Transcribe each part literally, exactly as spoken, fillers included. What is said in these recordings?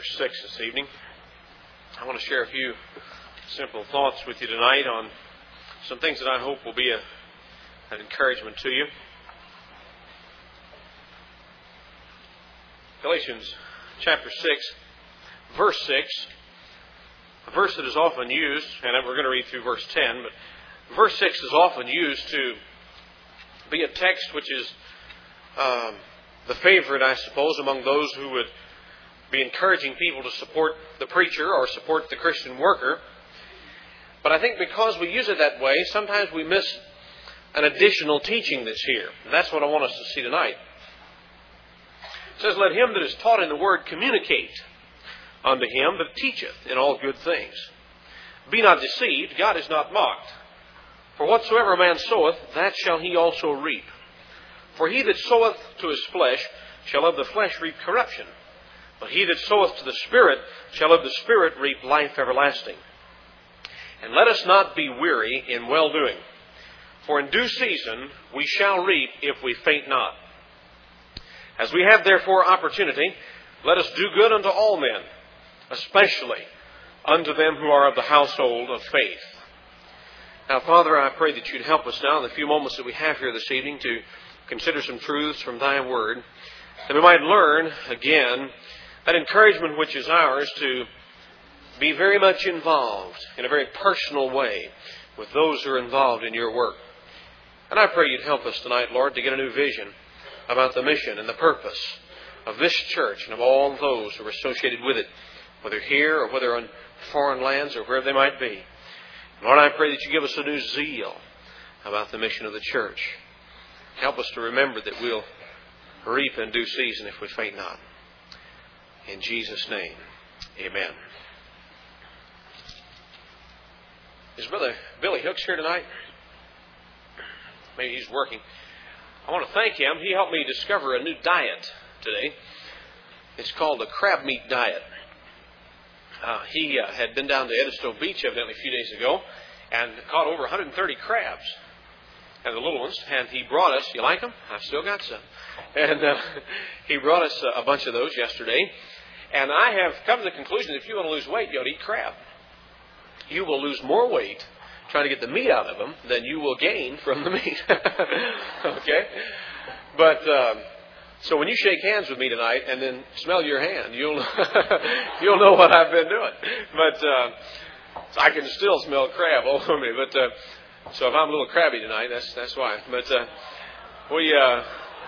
six this evening. I want to share a few simple thoughts with you tonight on some things that I hope will be a, an encouragement to you. Galatians chapter six, verse six, a verse that is often used, and we're going to read through verse ten, but verse six is often used to be a text which is um, the favorite, I suppose, among those who would be encouraging people to support the preacher or support the Christian worker. But I think because we use it that way, sometimes we miss an additional teaching that's here. And that's what I want us to see tonight. It says, "Let him that is taught in the word communicate unto him that teacheth in all good things. Be not deceived, God is not mocked. For whatsoever a man soweth, that shall he also reap. For he that soweth to his flesh shall of the flesh reap corruption. But he that soweth to the Spirit shall of the Spirit reap life everlasting. And let us not be weary in well-doing. For in due season we shall reap if we faint not. As we have therefore opportunity, let us do good unto all men, especially unto them who are of the household of faith." Now, Father, I pray that you'd help us now in the few moments that we have here this evening to consider some truths from thy word, that we might learn again that encouragement which is ours to be very much involved in a very personal way with those who are involved in your work. And I pray you'd help us tonight, Lord, to get a new vision about the mission and the purpose of this church and of all those who are associated with it, whether here or whether on foreign lands or wherever they might be. Lord, I pray that you give us a new zeal about the mission of the church. Help us to remember that we'll reap in due season if we faint not. In Jesus' name, amen. Is Brother Billy Hooks here tonight? Maybe he's working. I want to thank him. He helped me discover a new diet today. It's called the crab meat diet. Uh, he uh, had been down to Edisto Beach evidently a few days ago and caught over one hundred thirty crabs, and the little ones. And he brought us, you like them? I've still got some. And uh, he brought us a bunch of those yesterday. And I have come to the conclusion that if you want to lose weight, you ought to eat crab. You will lose more weight trying to get the meat out of them than you will gain from the meat. Okay? But um, so when you shake hands with me tonight and then smell your hand, you'll you'll know what I've been doing. But uh, I can still smell crab all over me. But uh, so if I'm a little crabby tonight, that's that's why. But uh, we uh,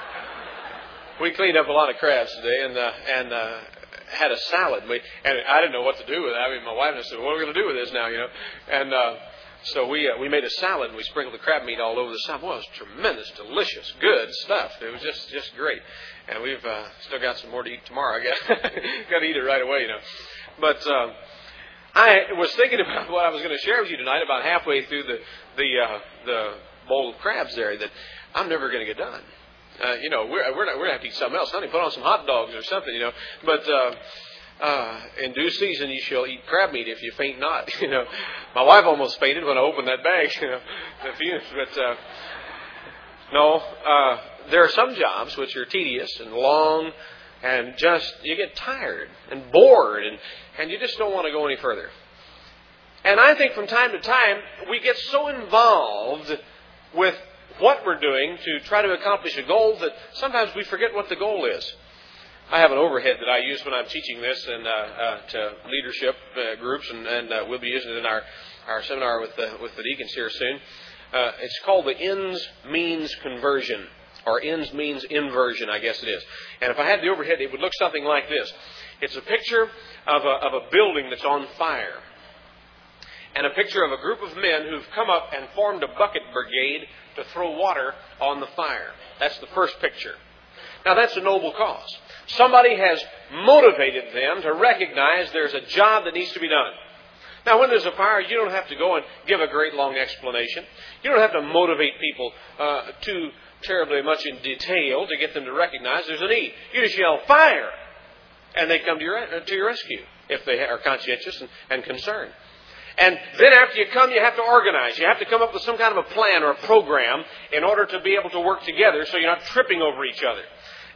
we cleaned up a lot of crabs today, and uh, and. Uh, had a salad, and, we, and I didn't know what to do with it. I mean, my wife and I said, "What are we going to do with this now?" You know, and uh, so we uh, we made a salad, and we sprinkled the crab meat all over the salad. Well, it was tremendous, delicious, good stuff. It was just just great, and we've uh, still got some more to eat tomorrow. I got got to eat it right away, you know. But uh, I was thinking about what I was going to share with you tonight. About halfway through the the uh, the bowl of crabs there, that I'm never going to get done. Uh, you know, we're we're, not, we're going to have to eat something else. Honey, put on some hot dogs or something, you know. But uh, uh, in due season, you shall eat crab meat if you faint not. You know, my wife almost fainted when I opened that bag. You know, the fumes. But uh, no, uh, there are some jobs which are tedious and long, and just you get tired and bored, and and you just don't want to go any further. And I think from time to time we get so involved with what we're doing to try to accomplish a goal that sometimes we forget what the goal is. I have an overhead that I use when I'm teaching this and uh, uh, to leadership uh, groups, and, and uh, we'll be using it in our, our seminar with the, with the deacons here soon. Uh, it's called the ends means conversion, or ends means inversion, I guess it is. And if I had the overhead, it would look something like this. It's a picture of a, of a building that's on fire, and a picture of a group of men who've come up and formed a bucket brigade to throw water on the fire. That's the first picture. Now, that's a noble cause. Somebody has motivated them to recognize there's a job that needs to be done. Now, when there's a fire, you don't have to go and give a great long explanation. You don't have to motivate people uh, too terribly much in detail to get them to recognize there's a need. You just yell, "Fire!" and they come to your, to your rescue if they are conscientious and, and concerned. And then after you come, you have to organize. You have to come up with some kind of a plan or a program in order to be able to work together so you're not tripping over each other.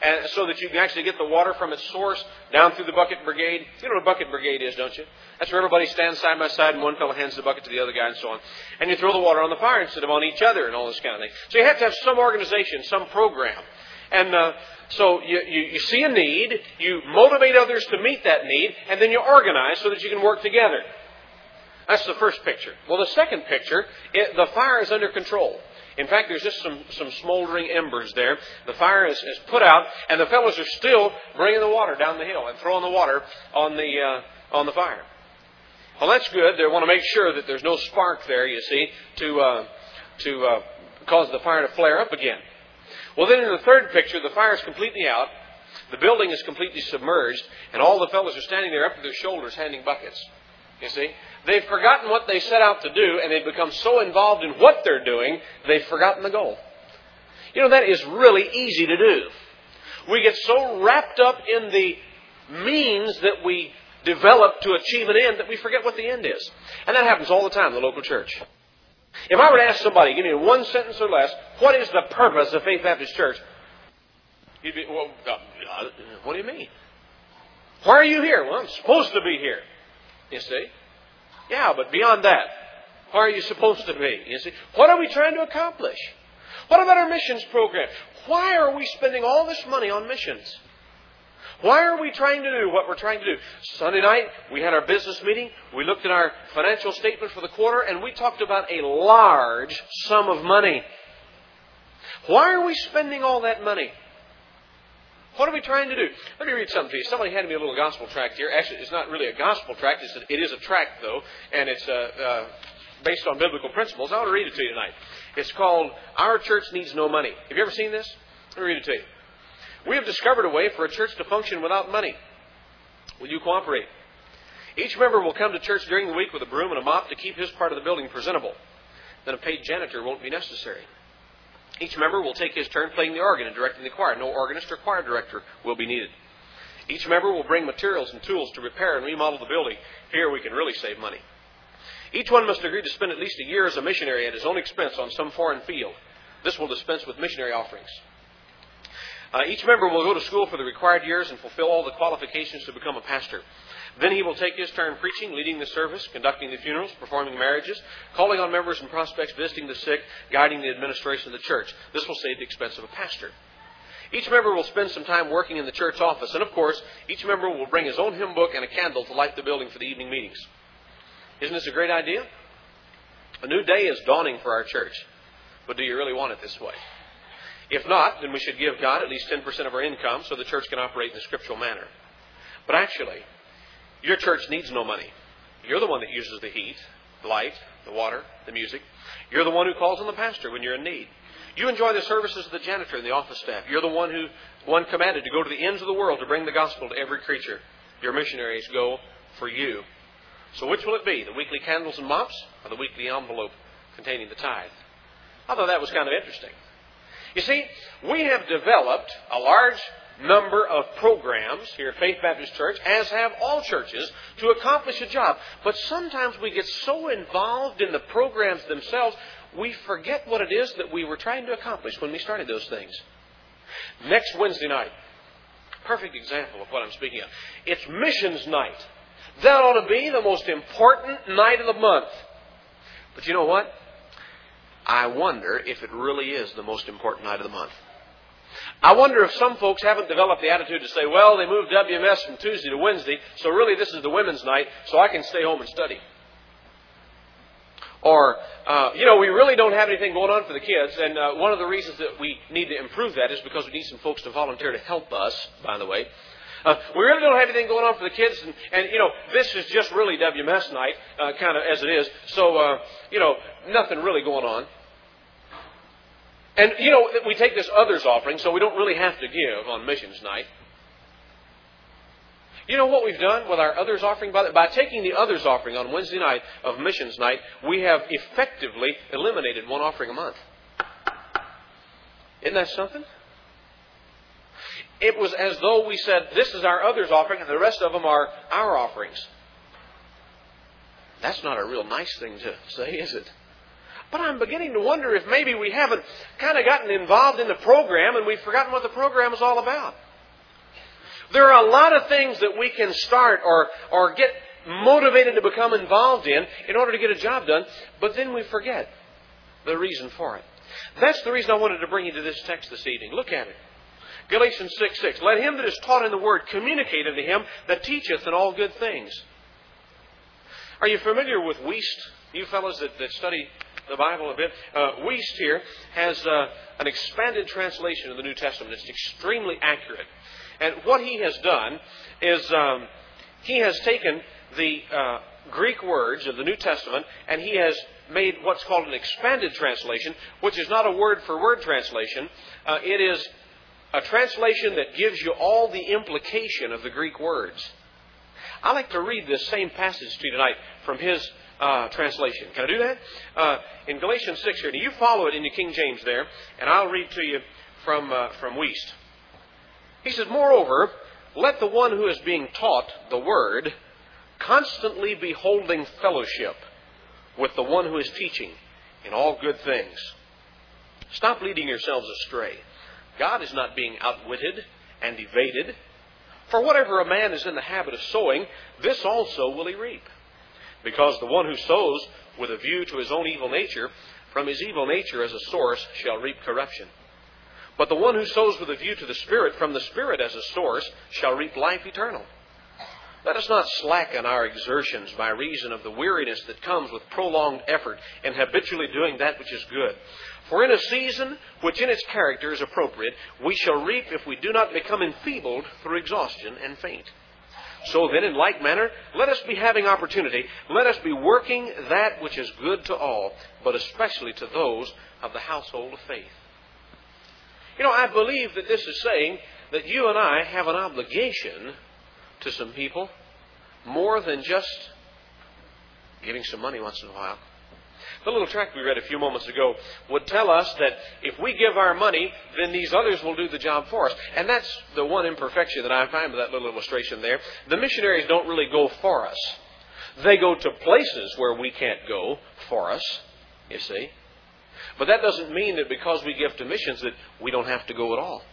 and so that you can actually get the water from its source down through the bucket brigade. You know what a bucket brigade is, don't you? That's where everybody stands side by side and one fellow hands the bucket to the other guy and so on. And you throw the water on the fire instead of on each other and all this kind of thing. So you have to have some organization, some program. And uh, so you, you, you see a need, you motivate others to meet that need, and then you organize so that you can work together. That's the first picture. Well, the second picture, it, the fire is under control. In fact, there's just some, some smoldering embers there. The fire is, is put out, and the fellows are still bringing the water down the hill and throwing the water on the uh, on the fire. Well, that's good. They want to make sure that there's no spark there, you see, to uh, to uh, cause the fire to flare up again. Well, then in the third picture, the fire is completely out. The building is completely submerged, and all the fellows are standing there up to their shoulders handing buckets. You see? They've forgotten what they set out to do, and they've become so involved in what they're doing, they've forgotten the goal. You know, that is really easy to do. We get so wrapped up in the means that we develop to achieve an end that we forget what the end is. And that happens all the time in the local church. If I were to ask somebody, give me one sentence or less, what is the purpose of Faith Baptist Church? You'd be, well, uh, what do you mean? Why are you here? Well, I'm supposed to be here. You see? Yeah, but beyond that, why are you supposed to be? You see? What are we trying to accomplish? What about our missions program? Why are we spending all this money on missions? Why are we trying to do what we're trying to do? Sunday night, we had our business meeting. We looked at our financial statement for the quarter, and we talked about a large sum of money. Why are we spending all that money? What are we trying to do? Let me read something to you. Somebody handed me a little gospel tract here. Actually, it's not really a gospel tract. It's a, it is a tract, though, and it's uh, uh, based on biblical principles. I want to read it to you tonight. It's called Our Church Needs No Money. Have you ever seen this? Let me read it to you. We have discovered a way for a church to function without money. Will you cooperate? Each member will come to church during the week with a broom and a mop to keep his part of the building presentable. Then a paid janitor won't be necessary. Each member will take his turn playing the organ and directing the choir. No organist or choir director will be needed. Each member will bring materials and tools to repair and remodel the building. Here we can really save money. Each one must agree to spend at least a year as a missionary at his own expense on some foreign field. This will dispense with missionary offerings. Uh, each member will go to school for the required years and fulfill all the qualifications to become a pastor. Then he will take his turn preaching, leading the service, conducting the funerals, performing marriages, calling on members and prospects, visiting the sick, guiding the administration of the church. This will save the expense of a pastor. Each member will spend some time working in the church office. And of course, each member will bring his own hymn book and a candle to light the building for the evening meetings. Isn't this a great idea? A new day is dawning for our church. But do you really want it this way? If not, then we should give God at least ten percent of our income so the church can operate in a scriptural manner. But actually, your church needs no money. You're the one that uses the heat, the light, the water, the music. You're the one who calls on the pastor when you're in need. You enjoy the services of the janitor and the office staff. You're the one who one commanded to go to the ends of the world to bring the gospel to every creature. Your missionaries go for you. So which will it be, the weekly candles and mops or the weekly envelope containing the tithe? I thought that was kind of interesting. You see, we have developed a large number of programs here at Faith Baptist Church, as have all churches, to accomplish a job. But sometimes we get so involved in the programs themselves, we forget what it is that we were trying to accomplish when we started those things. Next Wednesday night, perfect example of what I'm speaking of. It's missions night. That ought to be the most important night of the month. But you know what? I wonder if it really is the most important night of the month. I wonder if some folks haven't developed the attitude to say, well, they moved W M S from Tuesday to Wednesday, so really this is the women's night, so I can stay home and study. Or, uh, you know, we really don't have anything going on for the kids, and uh, one of the reasons that we need to improve that is because we need some folks to volunteer to help us, by the way. Uh, we really don't have anything going on for the kids, and, and you know, this is just really W M S night, uh, kind of as it is, so, uh, you know, nothing really going on. And, you know, we take this others offering, so we don't really have to give on missions night. You know what we've done with our others offering? By, by taking the others offering on Wednesday night of missions night, we have effectively eliminated one offering a month. Isn't that something? It was as though we said, this is our others offering, and the rest of them are our offerings. That's not a real nice thing to say, is it? But I'm beginning to wonder if maybe we haven't kind of gotten involved in the program and we've forgotten what the program is all about. There are a lot of things that we can start or, or get motivated to become involved in in order to get a job done, but then we forget the reason for it. That's the reason I wanted to bring you to this text this evening. Look at it. Galatians six six. Let him that is taught in the word communicate unto him that teacheth in all good things. Are you familiar with Wuest? You fellows that, that study the Bible a bit. Uh, Wuest here has uh, an expanded translation of the New Testament. It's extremely accurate. And what he has done is um, he has taken the uh, Greek words of the New Testament and he has made what's called an expanded translation, which is not a word-for-word translation. Uh, it is a translation that gives you all the implication of the Greek words. I'd like to read this same passage to you tonight from his uh, translation. Can I do that? Uh, in Galatians six here. Now you follow it in your King James there, and I'll read to you from, uh, from Wuest. He says, moreover, let the one who is being taught the word constantly be holding fellowship with the one who is teaching in all good things. Stop leading yourselves astray. God is not being outwitted and evaded. For whatever a man is in the habit of sowing, this also will he reap. Because the one who sows with a view to his own evil nature, from his evil nature as a source shall reap corruption. But the one who sows with a view to the Spirit, from the Spirit as a source, shall reap life eternal. Let us not slacken our exertions by reason of the weariness that comes with prolonged effort in habitually doing that which is good. For in a season which in its character is appropriate, we shall reap if we do not become enfeebled through exhaustion and faint. So then, in like manner, let us be having opportunity. Let us be working that which is good to all, but especially to those of the household of faith. You know, I believe that this is saying that you and I have an obligation to some people more than just giving some money once in a while. The little tract we read a few moments ago would tell us that if we give our money, then these others will do the job for us. And that's the one imperfection that I find with that little illustration there. The missionaries don't really go for us. They go to places where we can't go for us, you see. But that doesn't mean that because we give to missions that we don't have to go at all.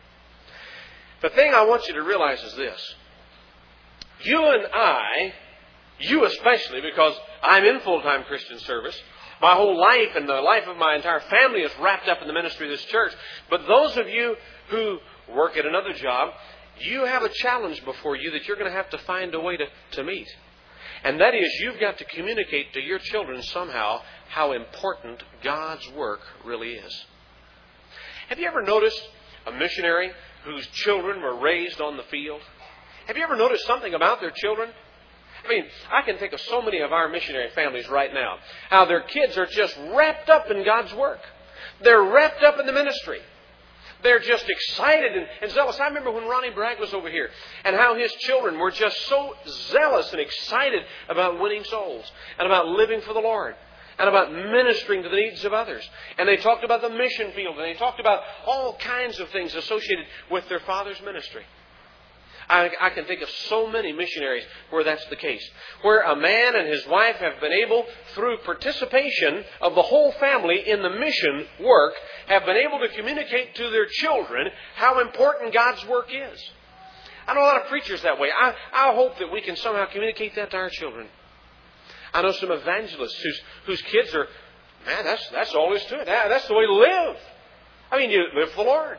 The thing I want you to realize is this. You and I, you especially, because I'm in full-time Christian service, my whole life and the life of my entire family is wrapped up in the ministry of this church. But those of you who work at another job, you have a challenge before you that you're going to have to find a way to, to meet. And that is, you've got to communicate to your children somehow how important God's work really is. Have you ever noticed a missionary whose children were raised on the field? Have you ever noticed something about their children? I mean, I can think of so many of our missionary families right now, how their kids are just wrapped up in God's work. They're wrapped up in the ministry. They're just excited and, and zealous. I remember when Ronnie Bragg was over here and how his children were just so zealous and excited about winning souls and about living for the Lord and about ministering to the needs of others. And they talked about the mission field and they talked about all kinds of things associated with their father's ministry. I, I can think of so many missionaries where that's the case. Where a man and his wife have been able, through participation of the whole family in the mission work, have been able to communicate to their children how important God's work is. I know a lot of preachers that way. I, I hope that we can somehow communicate that to our children. I know some evangelists whose, whose kids are, man, that's, that's all there is to it. That, that's the way to live. I mean, you live for the Lord.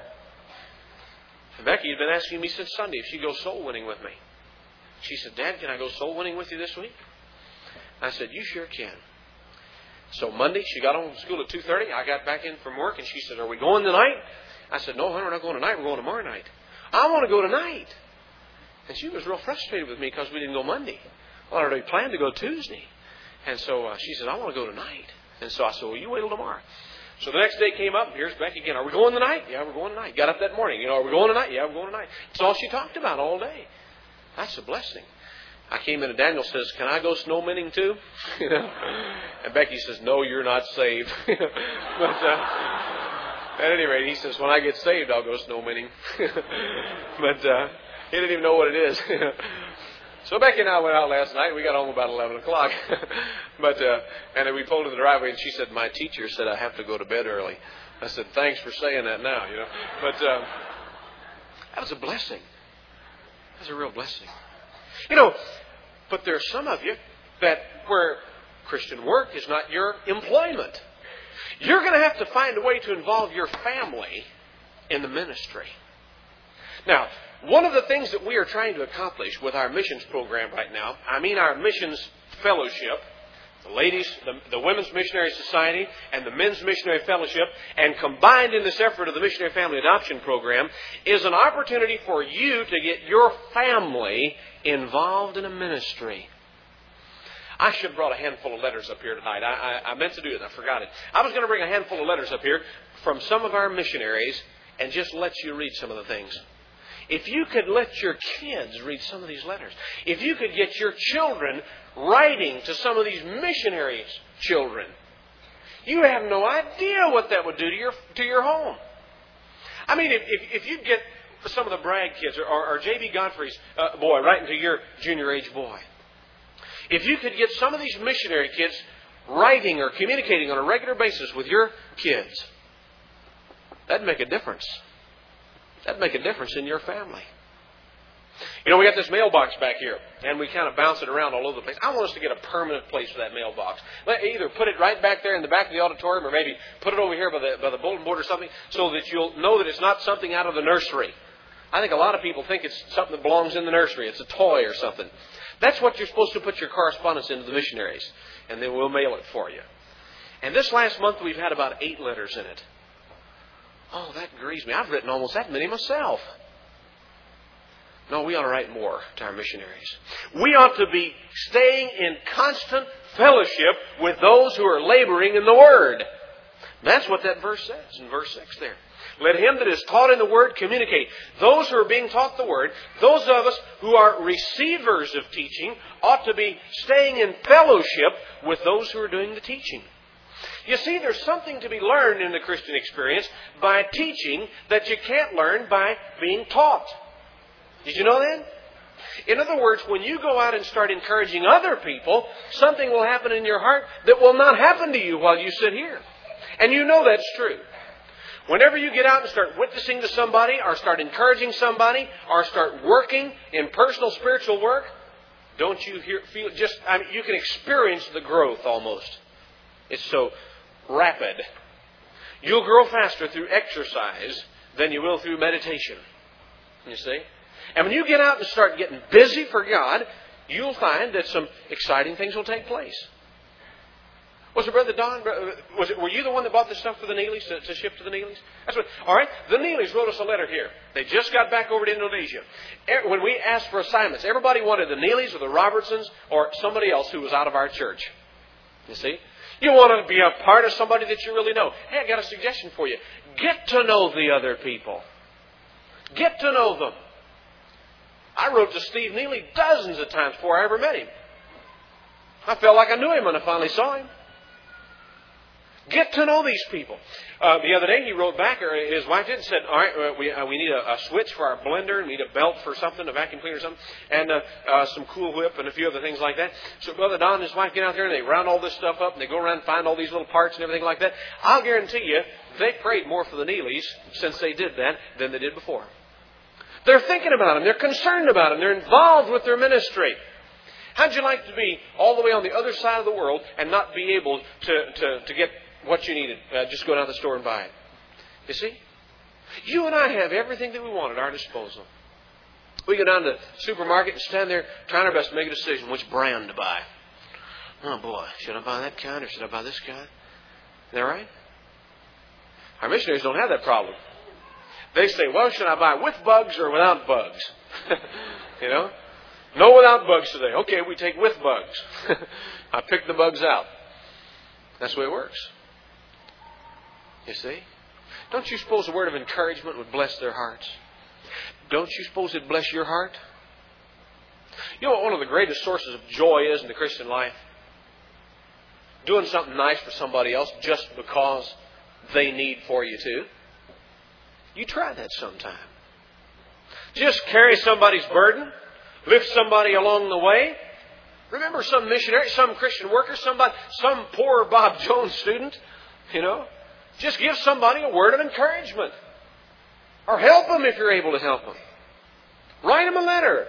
Becky had been asking me since Sunday if she'd go soul winning with me. She said, Dad, can I go soul winning with you this week? I said, you sure can. So Monday, she got home from school at two thirty. I got back in from work and she said, are we going tonight? I said, no, honey, we're not going tonight. We're going tomorrow night. I want to go tonight. And she was real frustrated with me because we didn't go Monday. Well, I already planned to go Tuesday. And so uh, she said, I want to go tonight. And so I said, well, you wait till tomorrow. So the next day came up, and here's Becky again. Are we going tonight? Yeah, we're going tonight. Got up that morning. You know, are we going tonight? Yeah, we're going tonight. That's all she talked about all day. That's a blessing. I came in and Daniel says, can I go snowmaning too? You know, and Becky says, no, you're not saved. But uh, at any rate, he says, when I get saved, I'll go snowmaning. But uh, he didn't even know what it is. So Becky and I went out last night. We got home about eleven o'clock. but uh, and then we pulled in the driveway, and she said, "My teacher said I have to go to bed early." I said, "Thanks for saying that now." You know, but um, that was a blessing. That was a real blessing. You know, but there are some of you that where Christian work is not your employment. You're going to have to find a way to involve your family in the ministry. Now, one of the things that we are trying to accomplish with our missions program right now, I mean our missions fellowship, the ladies, the, the Women's Missionary Society and the Men's Missionary Fellowship, and combined in this effort of the Missionary Family Adoption Program, is an opportunity for you to get your family involved in a ministry. I should have brought a handful of letters up here tonight. I, I, I meant to do it and I forgot it. I was going to bring a handful of letters up here from some of our missionaries and just let you read some of the things. If you could let your kids read some of these letters, if you could get your children writing to some of these missionaries' children, you have no idea what that would do to your to your home. I mean, if if, if you get some of the Bragg kids or, or, or J B Godfrey's uh, boy writing to your junior age boy, if you could get some of these missionary kids writing or communicating on a regular basis with your kids, that'd make a difference. That'd make a difference in your family. You know, we got this mailbox back here, and we kind of bounce it around all over the place. I want us to get a permanent place for that mailbox. Let, either put it right back there in the back of the auditorium, or maybe put it over here by the by the bulletin board or something, so that you'll know that it's not something out of the nursery. I think a lot of people think it's something that belongs in the nursery. It's a toy or something. That's what you're supposed to put your correspondence into the missionaries, and then we'll mail it for you. And this last month, we've had about eight letters in it. Oh, that grieves me. I've written almost that many myself. No, we ought to write more to our missionaries. We ought to be staying in constant fellowship with those who are laboring in the Word. That's what that verse says in verse six there. Let him that is taught in the Word communicate. Those who are being taught the Word, those of us who are receivers of teaching, ought to be staying in fellowship with those who are doing the teaching. You see, there's something to be learned in the Christian experience by teaching that you can't learn by being taught. Did you know that? In other words, when you go out and start encouraging other people, something will happen in your heart that will not happen to you while you sit here. And you know that's true. Whenever you get out and start witnessing to somebody, or start encouraging somebody, or start working in personal spiritual work, don't you hear, feel just, I mean, you can experience the growth almost. It's so rapid. You'll grow faster through exercise than you will through meditation. You see? And when you get out and start getting busy for God, you'll find that some exciting things will take place. Was it Brother Don? Was it, were you the one that bought the stuff for the Neelys to, to ship to the Neelys? That's what. All right. The Neelys wrote us a letter here. They just got back over to Indonesia. When we asked for assignments, everybody wanted the Neelys or the Robertsons or somebody else who was out of our church. You see? You want to be a part of somebody that you really know. Hey, I got a suggestion for you. Get to know the other people. Get to know them. I wrote to Steve Neely dozens of times before I ever met him. I felt like I knew him when I finally saw him. Get to know these people. Uh, the other day he wrote back, or his wife did, and said, all right, uh, we, uh, we need a, a switch for our blender, and we need a belt for something, a vacuum cleaner or something, and uh, uh, some Cool Whip and a few other things like that. So Brother Don and his wife get out there and they round all this stuff up and they go around and find all these little parts and everything like that. I'll guarantee you they prayed more for the Neelys since they did that than they did before. They're thinking about them. They're concerned about them. They're involved with their ministry. How'd you like to be all the way on the other side of the world and not be able to, to, to get what you needed? Uh, just go down to the store and buy it. You see? You and I have everything that we want at our disposal. We go down to the supermarket and stand there trying our best to make a decision which brand to buy. Oh boy, should I buy that kind or should I buy this kind? Isn't that right? Our missionaries don't have that problem. They say, well, should I buy with bugs or without bugs? You know? No without bugs today. Okay, we take with bugs. I pick the bugs out. That's the way it works. You see? Don't you suppose a word of encouragement would bless their hearts? Don't you suppose it'd bless your heart? You know what one of the greatest sources of joy is in the Christian life? Doing something nice for somebody else just because they need for you to. You try that sometime. Just carry somebody's burden. lift somebody along the way. Remember some missionary, some Christian worker, somebody, some poor Bob Jones student, you know. Just give somebody a word of encouragement. Or help them if you're able to help them. Write them a letter.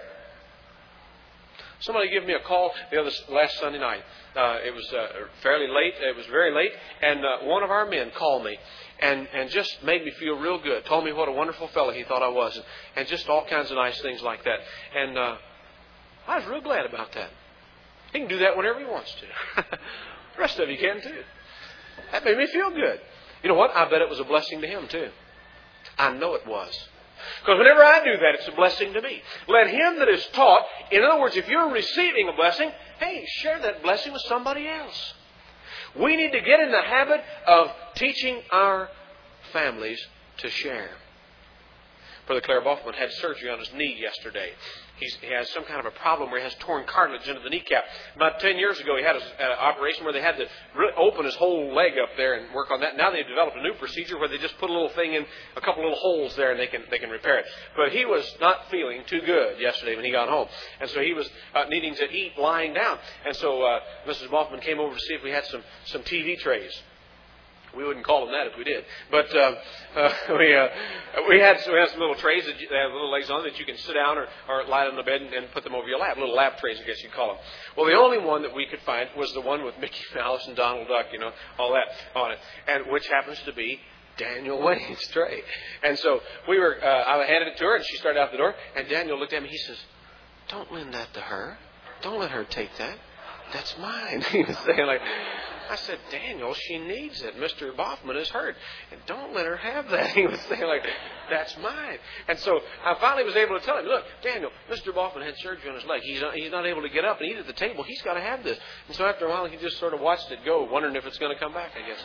Somebody gave me a call the other last Sunday night. Uh, it was uh, fairly late. It was very late. And uh, one of our men called me and, and just made me feel real good. Told me what a wonderful fellow he thought I was. And, and just all kinds of nice things like that. And uh, I was real glad about that. He can do that whenever he wants to. The rest of you can too. That made me feel good. You know what? I bet it was a blessing to him too. I know it was. Because whenever I do that, it's a blessing to me. Let him that is taught, in other words, if you're receiving a blessing, hey, share that blessing with somebody else. We need to get in the habit of teaching our families to share. Brother Claire Boffman had surgery on his knee yesterday. He's, he has some kind of a problem where he has torn cartilage into the kneecap. About ten years ago, he had an operation where they had to really open his whole leg up there and work on that. Now they've developed a new procedure where they just put a little thing in, a couple little holes there, and they can they can repair it. But he was not feeling too good yesterday when he got home. And so he was uh, needing to eat lying down. And so uh, Missus Boffman came over to see if we had some, some T V trays. We wouldn't call them that if we did. But uh, uh, we uh, we had we had some little trays that you, they have little legs on that you can sit down or, or lie on the bed and, and put them over your lap. Little lap trays, I guess you'd call them. Well, the only one that we could find was the one with Mickey Mouse and Donald Duck, you know, all that on it, and which happens to be Daniel Wayne's tray. And so we were. Uh, I handed it to her, and she started out the door. And Daniel looked at me. He says, "Don't lend that to her. Don't let her take that. That's mine." He was saying like. I said, Daniel, she needs it. Mister Boffman is hurt. And don't let her have that. He was saying like, that's mine. And so I finally was able to tell him, look, Daniel, Mister Boffman had surgery on his leg. He's not, he's not able to get up and eat at the table. He's got to have this. And so after a while, he just sort of watched it go, wondering if it's going to come back, I guess.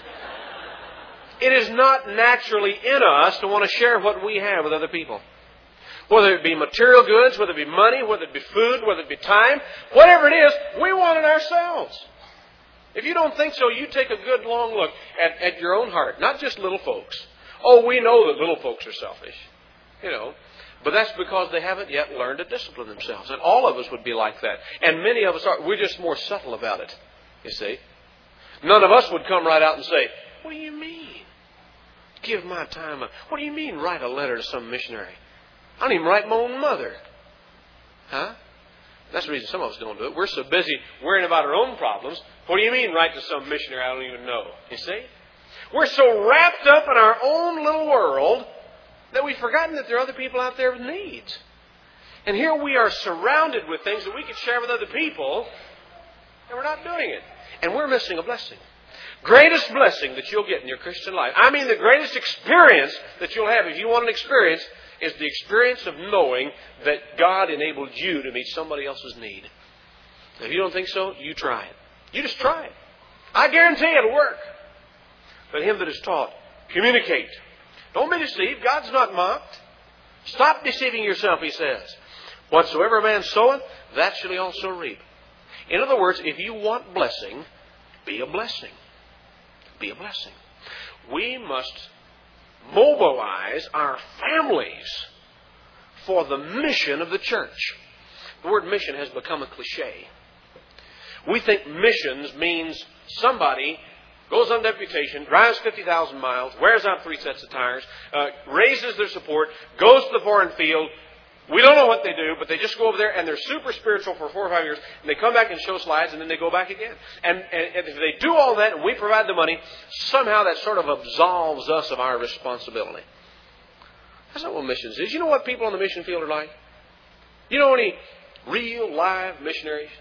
It is not naturally in us to want to share what we have with other people. Whether it be material goods, whether it be money, whether it be food, whether it be time, whatever it is, we want it ourselves. If you don't think so, you take a good long look at, at your own heart, not just little folks. Oh, we know that little folks are selfish, you know, but that's because they haven't yet learned to discipline themselves. And all of us would be like that. And many of us are. We're just more subtle about it, you see. None of us would come right out and say, what do you mean? Give my time. A, what do you mean write a letter to some missionary? I don't even write my own mother. Huh? That's the reason some of us don't do it. We're so busy worrying about our own problems. What do you mean write to some missionary I don't even know? You see? We're so wrapped up in our own little world that we've forgotten that there are other people out there with needs. And here we are surrounded with things that we could share with other people, and we're not doing it. And we're missing a blessing. Greatest blessing that you'll get in your Christian life. I mean the greatest experience that you'll have if you want an experience is the experience of knowing that God enabled you to meet somebody else's need. Now, if you don't think so, you try it. You just try it. I guarantee it'll work. But him that is taught, communicate. Don't be deceived. God's not mocked. Stop deceiving yourself, he says. Whatsoever a man soweth, that shall he also reap. In other words, if you want blessing, be a blessing. Be a blessing. We must mobilize our families for the mission of the church. The word mission has become a cliche. We think missions means somebody goes on deputation, drives fifty thousand miles, wears out three sets of tires, uh, raises their support, goes to the foreign field. We don't know what they do, but they just go over there and they're super spiritual for four or five years. And they come back and show slides and then they go back again. And, and if they do all that and we provide the money, somehow that sort of absolves us of our responsibility. That's not what missions is. You know what people on the mission field are like? You know any real live missionaries?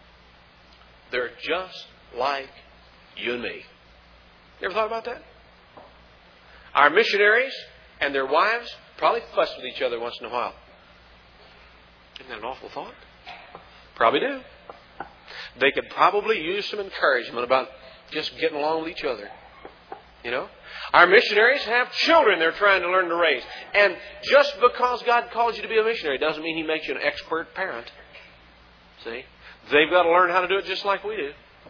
They're just like you and me. You ever thought about that? Our missionaries and their wives probably fuss with each other once in a while. Isn't that an awful thought? Probably do. They could probably use some encouragement about just getting along with each other. You know? Our missionaries have children they're trying to learn to raise. And just because God calls you to be a missionary doesn't mean He makes you an expert parent. See? They've got to learn how to do it just like we do.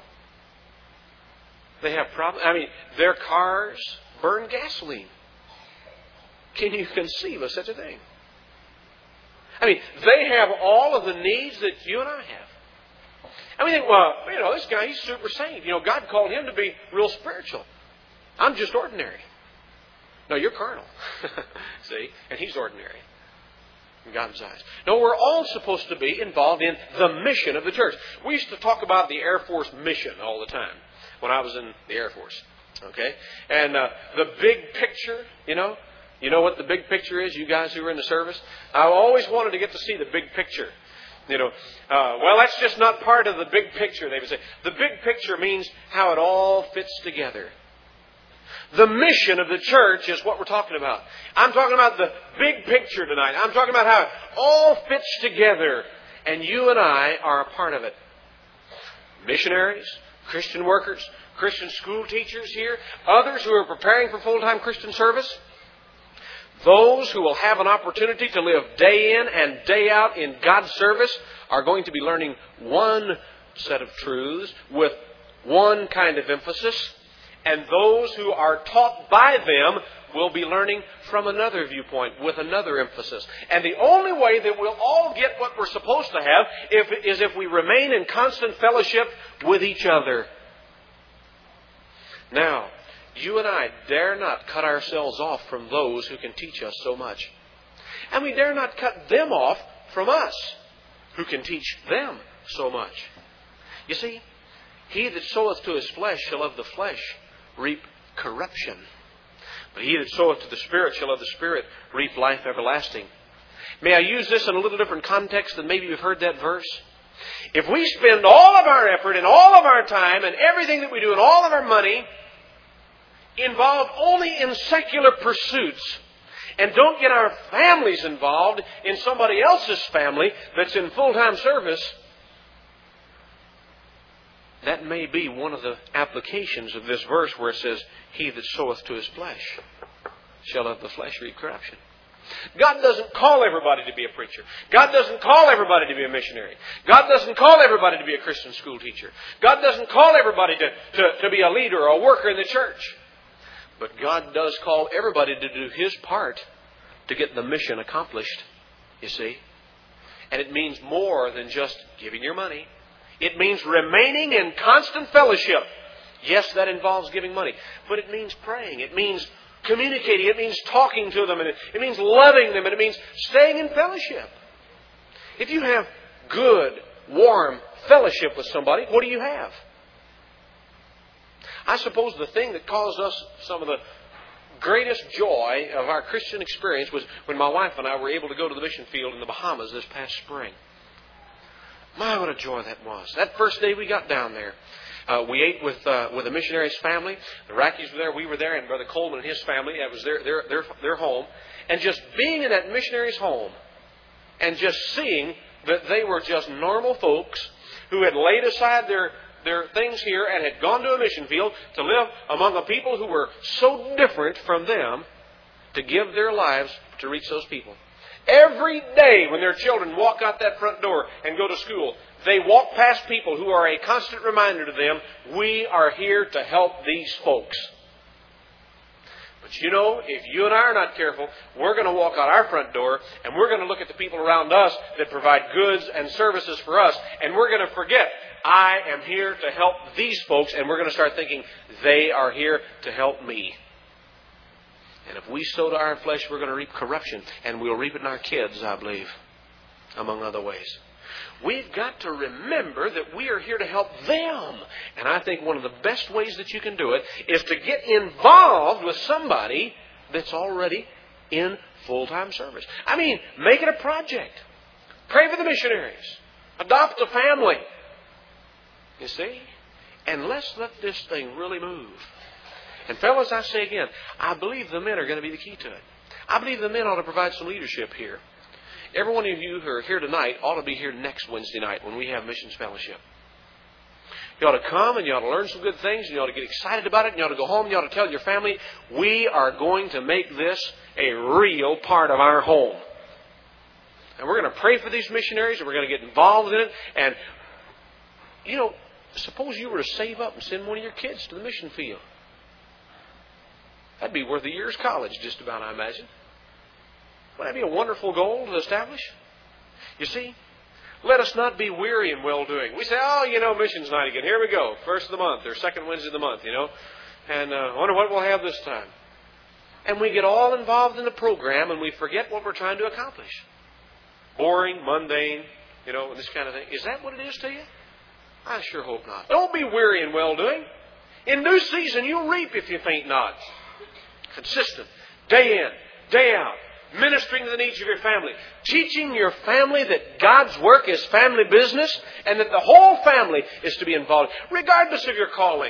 They have problems. I mean, their cars burn gasoline. Can you conceive of such a thing? I mean, they have all of the needs that you and I have. And we think, well, you know, this guy, he's super saint. You know, God called him to be real spiritual. I'm just ordinary. No, you're carnal. See? And he's ordinary in God's eyes. No, we're all supposed to be involved in the mission of the church. We used to talk about the Air Force mission all the time when I was in the Air Force. Okay? And uh, the big picture, you know, you know what the big picture is, you guys who are in the service? I always wanted to get to see the big picture. You know, uh, well, that's just not part of the big picture, they would say. The big picture means how it all fits together. The mission of the church is what we're talking about. I'm talking about the big picture tonight. I'm talking about how it all fits together, and you and I are a part of it. Missionaries, Christian workers, Christian school teachers here, others who are preparing for full-time Christian service, those who will have an opportunity to live day in and day out in God's service are going to be learning one set of truths with one kind of emphasis. And those who are taught by them will be learning from another viewpoint with another emphasis. And the only way that we'll all get what we're supposed to have if, is if we remain in constant fellowship with each other. Now, you and I dare not cut ourselves off from those who can teach us so much. And we dare not cut them off from us who can teach them so much. You see, he that soweth to his flesh shall of the flesh reap corruption. But he that soweth to the Spirit shall of the Spirit reap life everlasting. May I use this in a little different context than maybe you've heard that verse? If we spend all of our effort and all of our time and everything that we do and all of our money involved only in secular pursuits and don't get our families involved in somebody else's family that's in full-time service, that may be one of the applications of this verse where it says, he that soweth to his flesh shall of the flesh reap corruption. God doesn't call everybody to be a preacher. God doesn't call everybody to be a missionary. God doesn't call everybody to be a Christian school teacher. God doesn't call everybody to, to, to be a leader or a worker in the church. But God does call everybody to do his part to get the mission accomplished, you see. And it means more than just giving your money. It means remaining in constant fellowship. Yes, that involves giving money. But it means praying. It means communicating. It means talking to them. And it, it means loving them. And it means staying in fellowship. If you have good, warm fellowship with somebody, what do you have? I suppose the thing that caused us some of the greatest joy of our Christian experience was when my wife and I were able to go to the mission field in the Bahamas this past spring. My, what a joy that was. That first day we got down there, uh, we ate with uh, with a missionary's family. The Iraqis were there, we were there, and Brother Coleman and his family, that was their, their, their, their home. And just being in that missionary's home and just seeing that they were just normal folks who had laid aside their their things here and had gone to a mission field to live among a people who were so different from them to give their lives to reach those people. Every day when their children walk out that front door and go to school, they walk past people who are a constant reminder to them, we are here to help these folks. But you know, if you and I are not careful, we're going to walk out our front door and we're going to look at the people around us that provide goods and services for us, and we're going to forget, I am here to help these folks, and we're going to start thinking, they are here to help me. And if we sow to our flesh, we're going to reap corruption. And we'll reap it in our kids, I believe, among other ways. We've got to remember that we are here to help them. And I think one of the best ways that you can do it is to get involved with somebody that's already in full-time service. I mean, make it a project. Pray for the missionaries. Adopt a family. You see? And let's let this thing really move. And fellas, I say again, I believe the men are going to be the key to it. I believe the men ought to provide some leadership here. Every one of you who are here tonight ought to be here next Wednesday night when we have Missions Fellowship. You ought to come and you ought to learn some good things. And you ought to get excited about it. And you ought to go home and you ought to tell your family, we are going to make this a real part of our home. And we're going to pray for these missionaries and we're going to get involved in it. And, you know, suppose you were to save up and send one of your kids to the mission field. That'd be worth a year's college, just about, I imagine. Wouldn't that be a wonderful goal to establish? You see, let us not be weary in well-doing. We say, oh, you know, missions night again. Here we go. First of the month or second Wednesday of the month, you know. And uh, I wonder what we'll have this time. And we get all involved in the program and we forget what we're trying to accomplish. Boring, mundane, you know, this kind of thing. Is that what it is to you? I sure hope not. Don't be weary in well-doing. In due season you'll reap if you faint not. Consistent. Day in, day out. Ministering to the needs of your family. Teaching your family that God's work is family business and that the whole family is to be involved, regardless of your calling.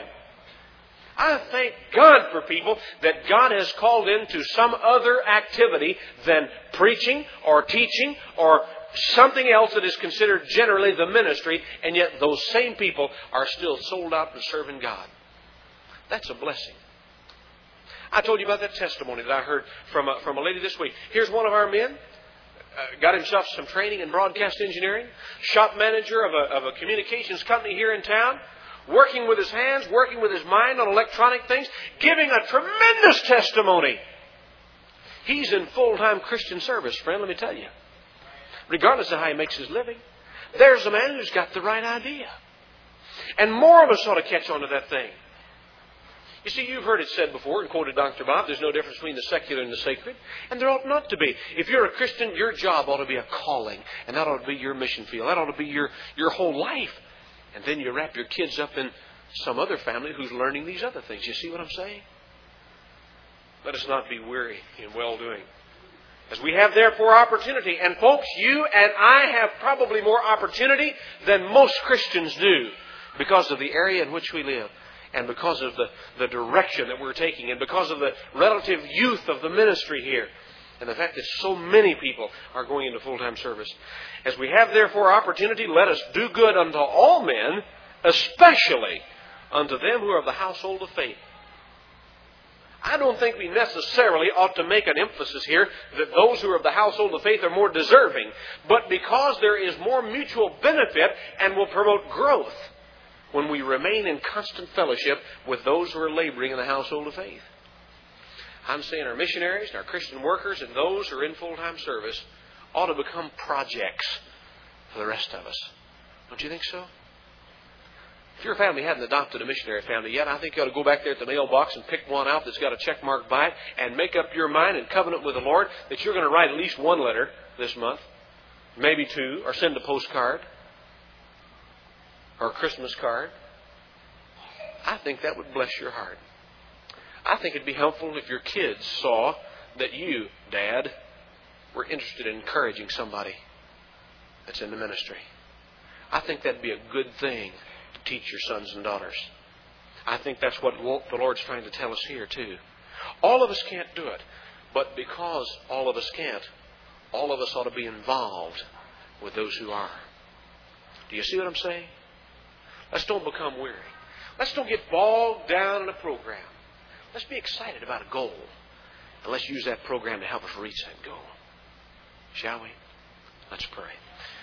I thank God for people that God has called into some other activity than preaching or teaching or something else that is considered generally the ministry, and yet those same people are still sold out to serving God. That's a blessing. I told you about that testimony that I heard from a, from a lady this week. Here's one of our men. Uh, got himself some training in broadcast engineering. Shop manager of a, of a communications company here in town. Working with his hands, working with his mind on electronic things. Giving a tremendous testimony. He's in full-time Christian service, friend, let me tell you. Regardless of how he makes his living. There's a man who's got the right idea. And more of us ought to catch on to that thing. You see, you've heard it said before and quoted Doctor Bob, there's no difference between the secular and the sacred. And there ought not to be. If you're a Christian, your job ought to be a calling. And that ought to be your mission field. That ought to be your, your whole life. And then you wrap your kids up in some other family who's learning these other things. You see what I'm saying? Let us not be weary in well-doing. As we have therefore opportunity. And folks, you and I have probably more opportunity than most Christians do because of the area in which we live. And because of the, the direction that we're taking. And because of the relative youth of the ministry here. And the fact that so many people are going into full-time service. As we have therefore opportunity, let us do good unto all men, especially unto them who are of the household of faith. I don't think we necessarily ought to make an emphasis here that those who are of the household of faith are more deserving. But because there is more mutual benefit and will promote growth when we remain in constant fellowship with those who are laboring in the household of faith. I'm saying our missionaries and our Christian workers and those who are in full-time service ought to become projects for the rest of us. Don't you think so? If your family hadn't adopted a missionary family yet, I think you ought to go back there at the mailbox and pick one out that's got a check mark by it and make up your mind and covenant with the Lord that you're going to write at least one letter this month, maybe two, or send a postcard or a Christmas card. I think that would bless your heart. I think it'd be helpful if your kids saw that you, Dad, were interested in encouraging somebody that's in the ministry. I think that'd be a good thing to teach your sons and daughters. I think that's what the Lord's trying to tell us here too. All of us can't do it, but because all of us can't, all of us ought to be involved with those who are. Do you see what I'm saying? Let's don't become weary. Let's don't get bogged down in a program. Let's be excited about a goal. And let's use that program to help us reach that goal. Shall we? Let's pray.